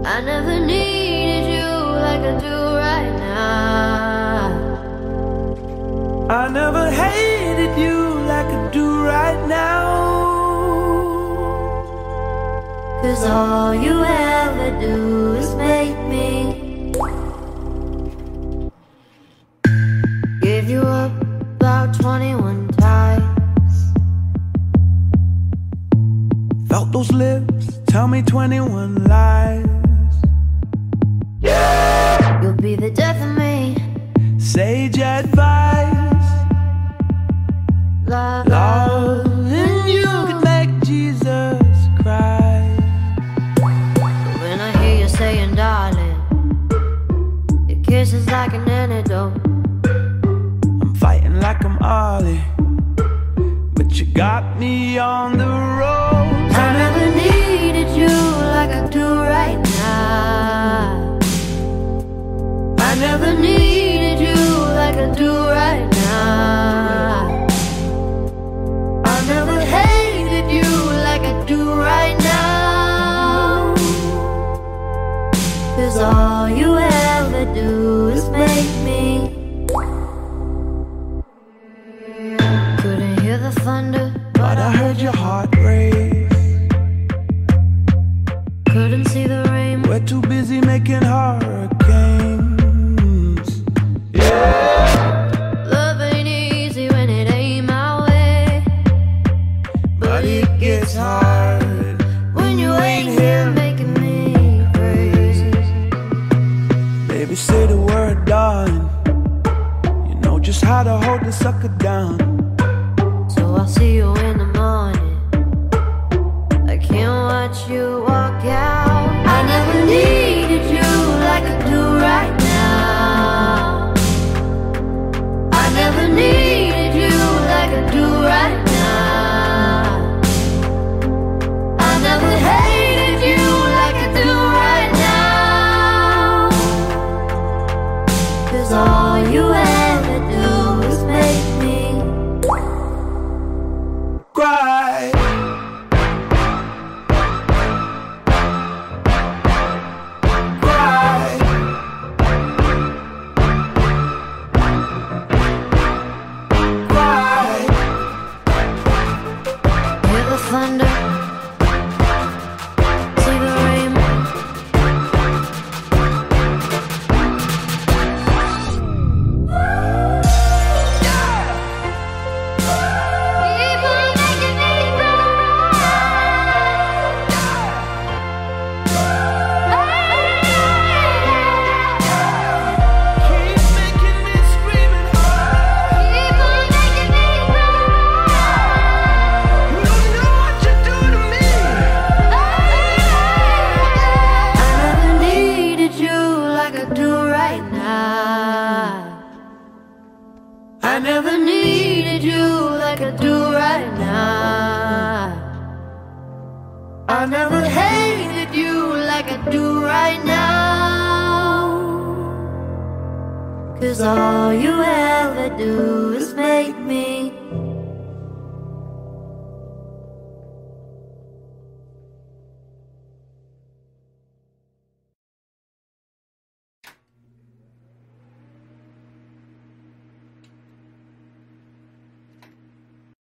I never needed you like I do right now. I never hated you like I do right now. 'Cause all you ever do is make me give you up about 21 times. Felt those lips tell me 21 lies. You'll be the death of me. Sage advice. Love and you can make Jesus cry. When I hear you saying darling, your kiss is like an antidote. I'm fighting like I'm Ollie, but you got me on the road. I never needed you like I do right now. I never needed you like I do right now. I never hated you like I do right now. 'Cause all you ever do is make me. Couldn't hear the thunder, But I heard your heart race. couldn't see the rain. We're too busy making hurricanes. Love ain't easy when it ain't my way, But it gets hard when you ain't here making me crazy. Baby, say the word, darling. You know just how to hold the sucker down. So I'll see you in the morning. I can't watch you walk out. I never needed you like I do right now. I never needed you like I do right now. I never hated you like I do right now. 'Cause all you ever do is make me Cry. Cry. Cry. hear the thunder, see the rain. People making me Keep making me scream and holler. People making me You don't know what you do to me. I never needed you like I do right now. I never needed you like I do right now. I never hated you like I do right now. 'Cause all you ever do is make me